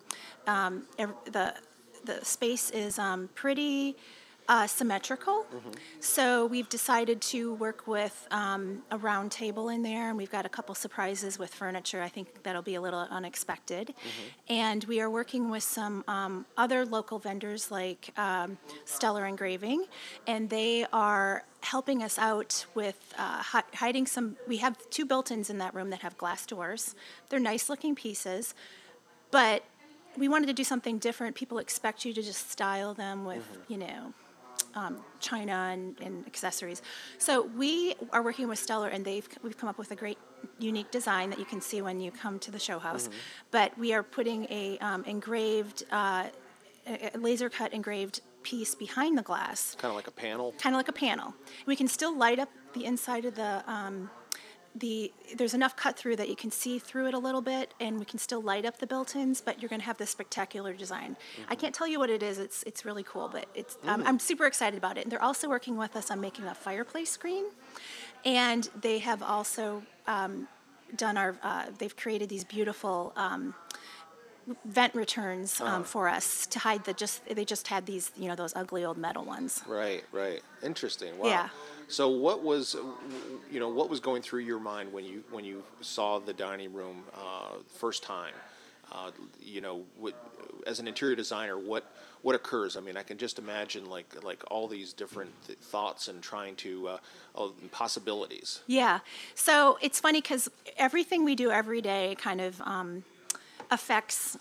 The space is pretty symmetrical, mm-hmm. So we've decided to work with a round table in there, and we've got a couple surprises with furniture. I think that'll be a little unexpected. Mm-hmm. And we are working with some other local vendors like Stellar Engraving, and they are helping us out with hiding some. We have 2 built-ins in that room that have glass doors. They're nice-looking pieces, but we wanted to do something different. People expect you to just style them with, mm-hmm. China and accessories. So we are working with Stellar, and we've come up with a great, unique design that you can see when you come to the show house. Mm-hmm. But we are putting a laser cut engraved piece behind the glass. Kind of like a panel? Kind of like a panel. We can still light up the inside of there's enough cut through that you can see through it a little bit, and we can still light up the built-ins, but you're going to have this spectacular design. Mm-hmm. I can't tell you what it is. It's really cool, but I'm super excited about it. And they're also working with us on making a fireplace screen, and they have also they've created these beautiful vent returns for us to hide they just had these, those ugly old metal ones. Right. Interesting. Wow. Yeah. So what was going through your mind when you saw the dining room first time? As an interior designer, what occurs? I mean, I can just imagine like all these different thoughts and trying to possibilities. Yeah. So it's funny because everything we do every day kind of affects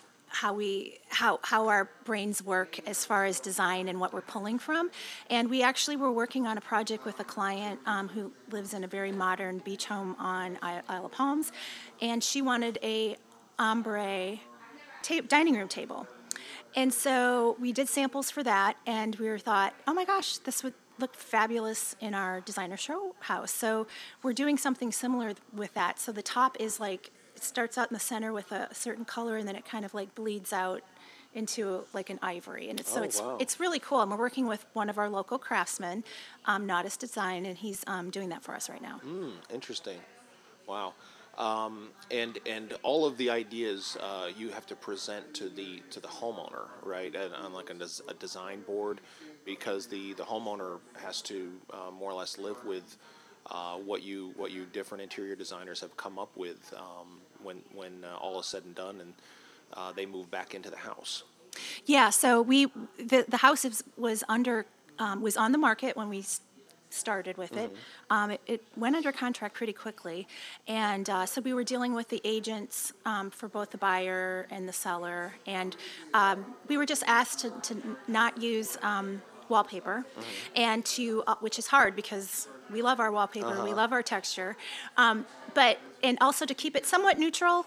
how our brains work as far as design and what we're pulling from. And we actually were working on a project with a client who lives in a very modern beach home on Isle of Palms, and she wanted a ombre dining room table. And so we did samples for that, and we thought, oh my gosh, this would look fabulous in our designer show house. So we're doing something similar with that. So the top is like, it starts out in the center with a certain color, and then it kind of like bleeds out into like an ivory. And it's really cool. And we're working with one of our local craftsmen, Nautis Design, and he's doing that for us right now. Interesting. Wow. And all of the ideas you have to present to the homeowner, right? On like a design board, because the homeowner has to more or less live with what you different interior designers have come up with when all is said and done, and they move back into the house. Yeah. So the house was on the market when we started with it. It went under contract pretty quickly, and so we were dealing with the agents for both the buyer and the seller, and we were just asked to not use wallpaper, and to which is hard because we love our wallpaper, we love our texture, and also to keep it somewhat neutral.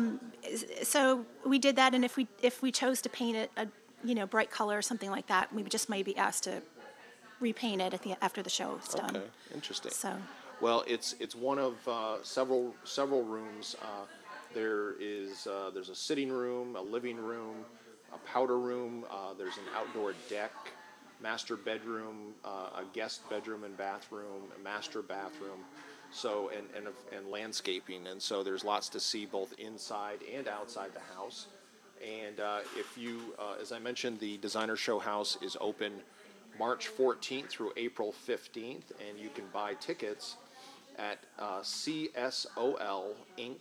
So we did that, and if we chose to paint it a bright color or something like that, we just may be asked to repaint it after the show is done. Okay, interesting. So, well, it's one of several rooms. There's a sitting room, a living room, a powder room. There's an outdoor deck, master bedroom, a guest bedroom and bathroom, a master bathroom. So and landscaping, and so there's lots to see both inside and outside the house. And if you, as I mentioned, the Designer Show House is open March 14th through April 15th, and you can buy tickets at CSOLinc.org,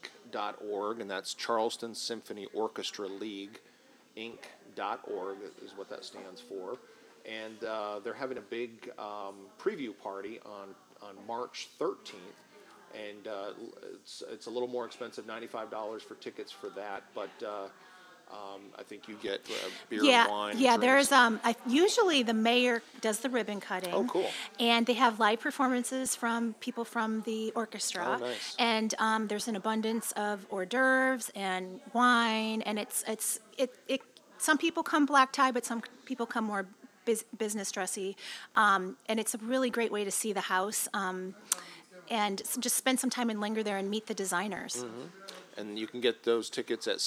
and that's Charleston Symphony Orchestra League, Inc.org is what that stands for. And they're having a big preview party on March 13th, and it's a little more expensive, $95 for tickets for that, but I think you get beer and wine. Yeah, drinks. there's usually the mayor does the ribbon cutting. Oh, cool. And they have live performances from people from the orchestra. Oh, nice. And there's an abundance of hors d'oeuvres and wine, and it's some people come black tie, but some people come more business dressy. And it's a really great way to see the house and just spend some time and linger there and meet the designers. Mm-hmm. And you can get those tickets at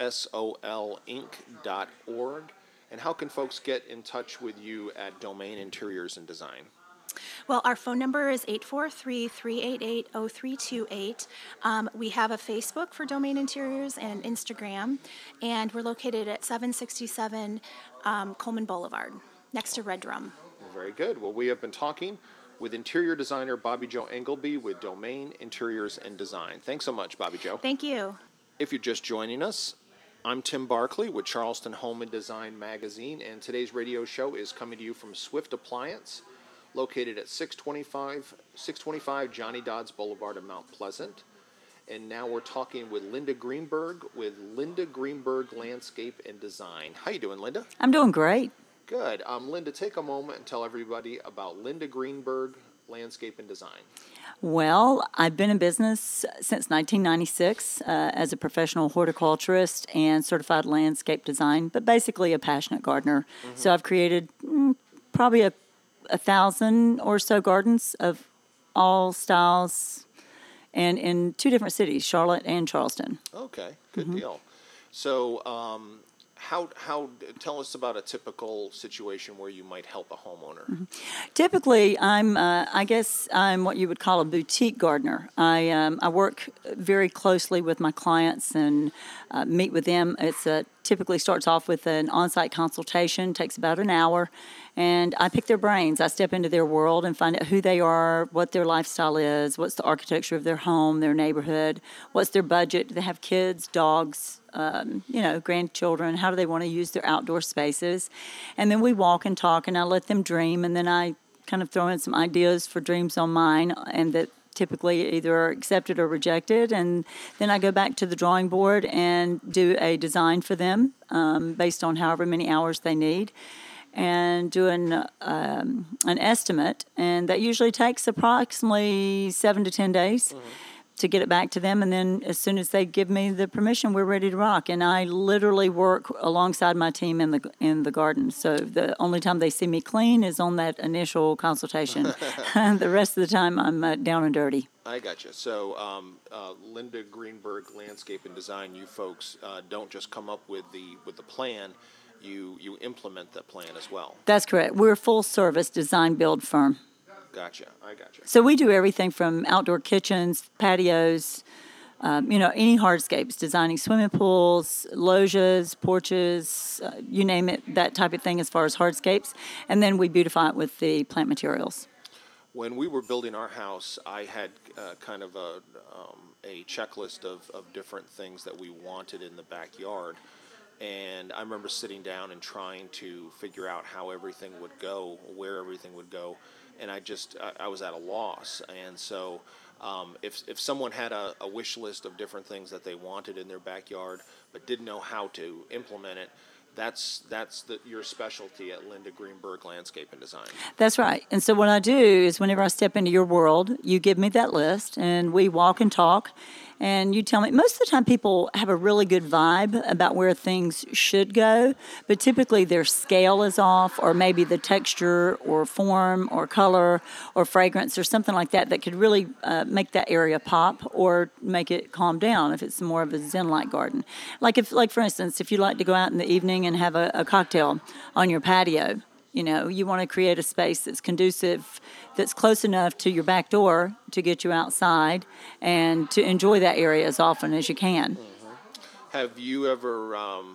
CSOLinc.org. And how can folks get in touch with you at Domain Interiors and Design? Well, our phone number is 843-388-0328. We have a Facebook for Domain Interiors and Instagram, and we're located at 767 Coleman Boulevard, next to Red Drum. Very good. Well, we have been talking with interior designer Bobby Jo Engelby with Domain Interiors and Design. Thanks so much, Bobby Jo. Thank you. If you're just joining us, I'm Tim Barkley with Charleston Home and Design Magazine, and today's radio show is coming to you from Swift Appliance, located at 625 Johnny Dodds Boulevard in Mount Pleasant. And now we're talking with Linda Greenberg with Linda Greenberg Landscape and Design. How you doing, Linda? I'm doing great. Good. Linda, take a moment and tell everybody about Linda Greenberg Landscape and Design. Well, I've been in business since 1996 as a professional horticulturist and certified landscape design, but basically a passionate gardener. Mm-hmm. So I've created probably a 1,000 or so gardens of all styles, and in 2 different cities, Charlotte and Charleston. Okay, good deal. So, How tell us about a typical situation where you might help a homeowner. Mm-hmm. Typically, I guess I'm what you would call a boutique gardener. I work very closely with my clients and meet with them. It's typically starts off with an on-site consultation, takes about an hour, and I pick their brains. I step into their world and find out who they are, what their lifestyle is, what's the architecture of their home, their neighborhood, what's their budget, do they have kids, dogs, grandchildren, how do they want to use their outdoor spaces. And then we walk and talk, and I let them dream, and then I kind of throw in some ideas for dreams on mine, and that typically either accepted or rejected, and then I go back to the drawing board and do a design for them based on however many hours they need, and do an estimate, and that usually takes approximately 7 to 10 days. To get it back to them, and then as soon as they give me the permission, we're ready to rock. And I literally work alongside my team in the garden. So the only time they see me clean is on that initial consultation. The rest of the time, I'm down and dirty. I got you. So Linda Greenberg Landscape and Design, you folks don't just come up with the plan, you implement the plan as well. That's correct. We're a full-service design build firm. Gotcha. I gotcha. So we do everything from outdoor kitchens, patios, any hardscapes, designing swimming pools, loggias, porches, you name it, that type of thing as far as hardscapes. And then we beautify it with the plant materials. When we were building our house, I had kind of a checklist of different things that we wanted in the backyard. And I remember sitting down and trying to figure out how everything would go, where everything would go. And I was at a loss. And so if someone had a wish list of different things that they wanted in their backyard but didn't know how to implement it, that's your specialty at Linda Greenberg Landscape and Design. That's right. And so what I do is whenever I step into your world, you give me that list, and we walk and talk. And you tell me, most of the time people have a really good vibe about where things should go, but typically their scale is off, or maybe the texture or form or color or fragrance or something like that could really make that area pop or make it calm down if it's more of a zen-like garden. Like for instance, if you like to go out in the evening and have a cocktail on your patio, you want to create a space that's conducive, that's close enough to your back door to get you outside and to enjoy that area as often as you can. Mm-hmm. Have you ever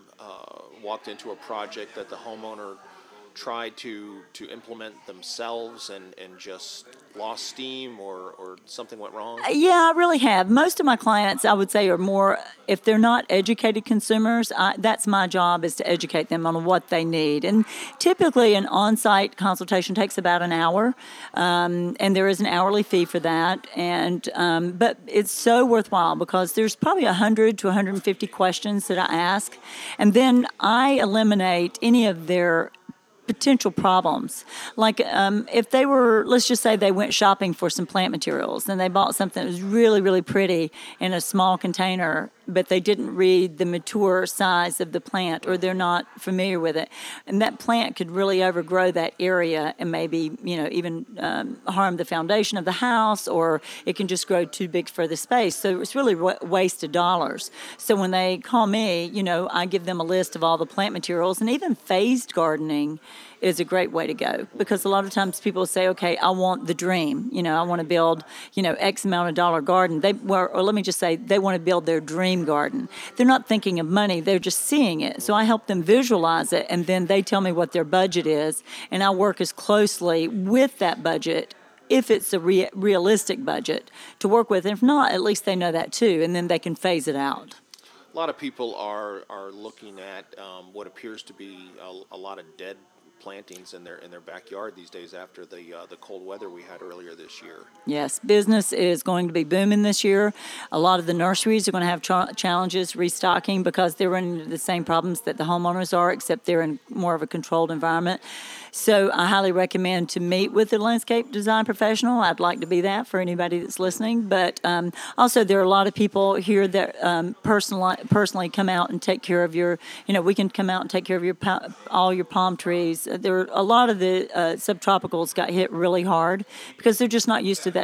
walked into a project that the homeowner tried to implement themselves and just lost steam or something went wrong? Yeah, I really have. Most of my clients, I would say, are more, if they're not educated consumers, that's my job, is to educate them on what they need. And typically an on-site consultation takes about an hour, and there is an hourly fee for that. And but it's so worthwhile because there's probably 100 to 150 questions that I ask, and then I eliminate any of their potential problems. Like if they were, let's just say they went shopping for some plant materials and they bought something that was really, really pretty in a small container, but they didn't read the mature size of the plant, or they're not familiar with it. And that plant could really overgrow that area and maybe, even harm the foundation of the house, or it can just grow too big for the space. So it's really wasted dollars. So when they call me, I give them a list of all the plant materials, and even phased gardening is a great way to go, because a lot of times people say, okay, I want the dream. I want to build, X amount of dollar garden. Or let me just say, they want to build their dream garden. They're not thinking of money. They're just seeing it. So I help them visualize it, and then they tell me what their budget is, and I work as closely with that budget, if it's a realistic budget, to work with. And if not, at least they know that too, and then they can phase it out. A lot of people are looking at what appears to be a lot of dead plantings in their backyard these days after the cold weather we had earlier this year. Yes, business is going to be booming this year. A lot of the nurseries are going to have challenges restocking because they're running into the same problems that the homeowners are, except they're in more of a controlled environment. So I highly recommend to meet with a landscape design professional. I'd like to be that for anybody that's listening. But also there are a lot of people here that personally come out and take care of your, we can come out and take care of all your palm trees. There are a lot of the subtropicals got hit really hard because they're just not used to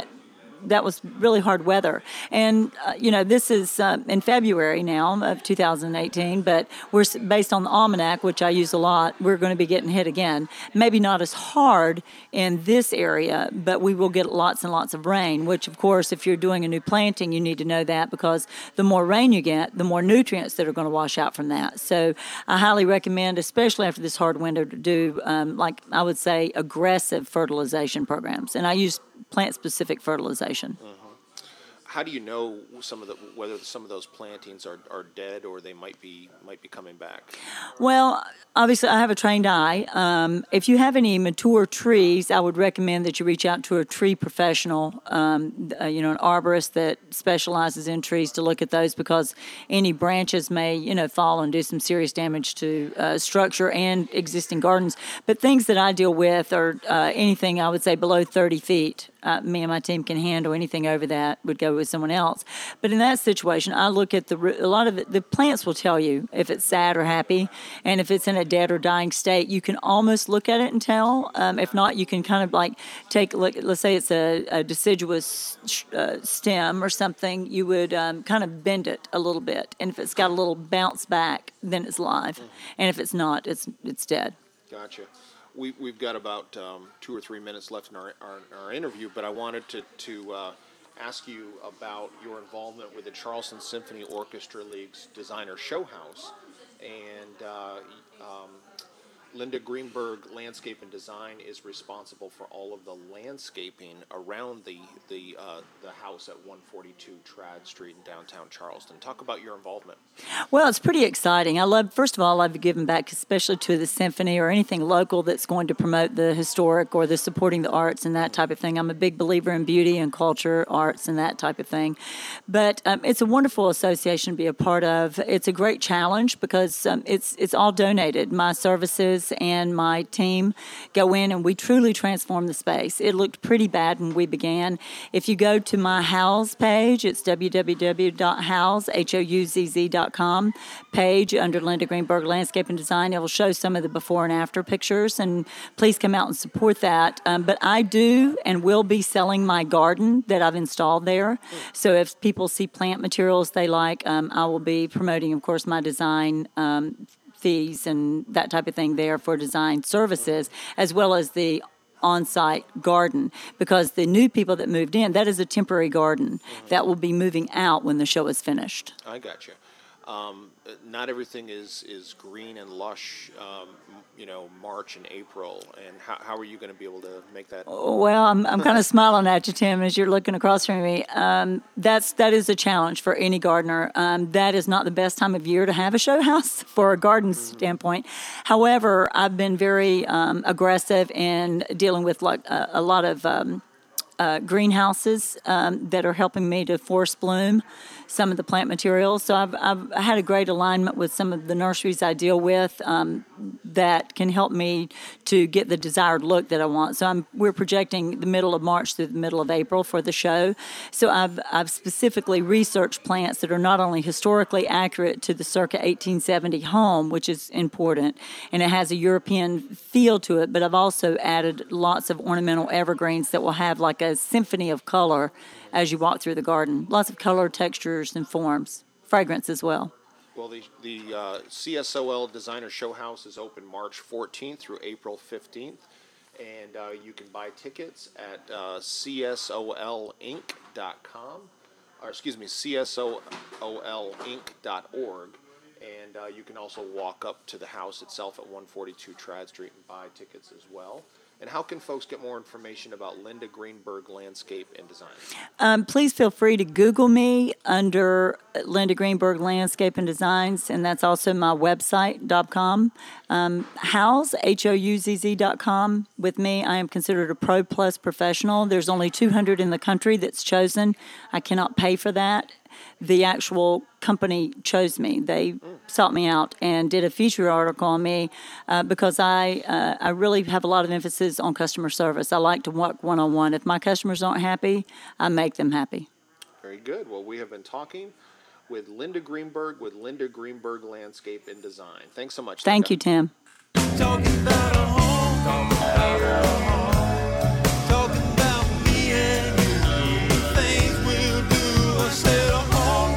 that was really hard weather. And, this is in February now of 2018, but we're based on the almanac, which I use a lot, we're going to be getting hit again. Maybe not as hard in this area, but we will get lots and lots of rain, which, of course, if you're doing a new planting, you need to know that, because the more rain you get, the more nutrients that are going to wash out from that. So I highly recommend, especially after this hard winter, to do, I would say, aggressive fertilization programs. And I use plant-specific fertilization. Mm-hmm. How do you know whether some of those plantings are dead or they might be coming back? Well, obviously, I have a trained eye. If you have any mature trees, I would recommend that you reach out to a tree professional, an arborist that specializes in trees, to look at those, because any branches may, fall and do some serious damage to structure and existing gardens. But things that I deal with are anything, I would say, below 30 feet. Me and my team can handle. Anything over that would go with someone else. But in that situation, I look at a lot of it. The plants will tell you if it's sad or happy, and if it's in a dead or dying state, you can almost look at it and tell. If not, you can kind of like take a look. Let's say it's a deciduous stem or something. You would kind of bend it a little bit, and if it's got a little bounce back, then it's live. And if it's not, it's dead. Gotcha. We've got about 2 or 3 minutes left in our interview, but I wanted to ask you about your involvement with the Charleston Symphony Orchestra League's Designer Show House, and Linda Greenberg Landscape and Design is responsible for all of the landscaping around the house at 142 Trad Street in downtown Charleston. Talk about your involvement. Well, it's pretty exciting. First of all, I love giving back, especially to the symphony or anything local that's going to promote the historic or the supporting the arts and that type of thing. I'm a big believer in beauty and culture, arts, and that type of thing. But it's a wonderful association to be a part of. It's a great challenge because it's all donated. My services and my team go in and we truly transform the space. It looked pretty bad when we began. If you go to my Houzz page, it's www.houzz.com page under Linda Greenberg Landscape and Design. It will show some of the before and after pictures, and please come out and support that. But I do and will be selling my garden that I've installed there. So if people see plant materials they like, I will be promoting, of course, my design fees and that type of thing there for design services, as well as the on-site garden, because the new people that moved in, that is a temporary garden that will be moving out when the show is finished. I got you. Not everything is green and lush, March and April. And how are you going to be able to make that? Well, I'm kind of smiling at you, Tim, as you're looking across from me. That is a challenge for any gardener. That is not the best time of year to have a show house for a garden standpoint. However, I've been very aggressive in dealing with a lot of greenhouses that are helping me to force bloom some of the plant materials. So I've had a great alignment with some of the nurseries I deal with that can help me to get the desired look that I want. So we're projecting the middle of March through the middle of April for the show. So I've specifically researched plants that are not only historically accurate to the circa 1870 home, which is important, and it has a European feel to it, but I've also added lots of ornamental evergreens that will have like a symphony of color as you walk through the garden. Lots of color, textures, and forms. Fragrance as well. Well, the CSOL Designer Show House is open March 14th through April 15th, and you can buy tickets at csolinc.com, or csolinc.org, and you can also walk up to the house itself at 142 Trad Street and buy tickets as well. And how can folks get more information about Linda Greenberg Landscape and Design? Please feel free to Google me under Linda Greenberg Landscape and Designs, and that's also my website.com. Houzz, HOUZZ.com. With me, I am considered a Pro Plus professional. There's only 200 in the country that's chosen. I cannot pay for that. The actual company chose me. They sought me out and did a feature article on me because I really have a lot of emphasis on customer service. I like to work one-on-one. If my customers aren't happy, I make them happy. Very good. Well, we have been talking with Linda Greenberg with Linda Greenberg Landscape and Design. Thanks so much, Linda. Thank you, Tim. Talking about a home, talking about me and you, the things we'll do. I said a home,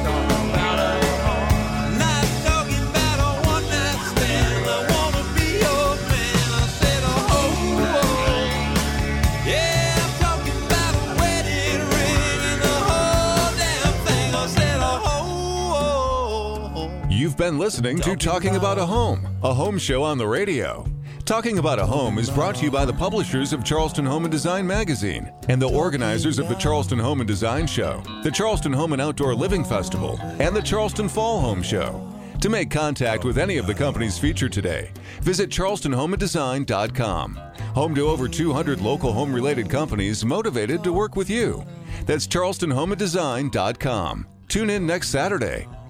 not talking about a one-night stand. I wanna be your man. I said a home, yeah, I'm talking about a wedding ring and the whole damn thing. I said a home. You've been listening to Talking About a Home show on the radio. Talking About a Home is brought to you by the publishers of Charleston Home and Design magazine and the organizers of the Charleston Home and Design Show, the Charleston Home and Outdoor Living Festival, and the Charleston Fall Home Show. To make contact with any of the companies featured today, visit charlestonhomeanddesign.com. Home to over 200 local home-related companies motivated to work with you. That's charlestonhomeanddesign.com. Tune in next Saturday.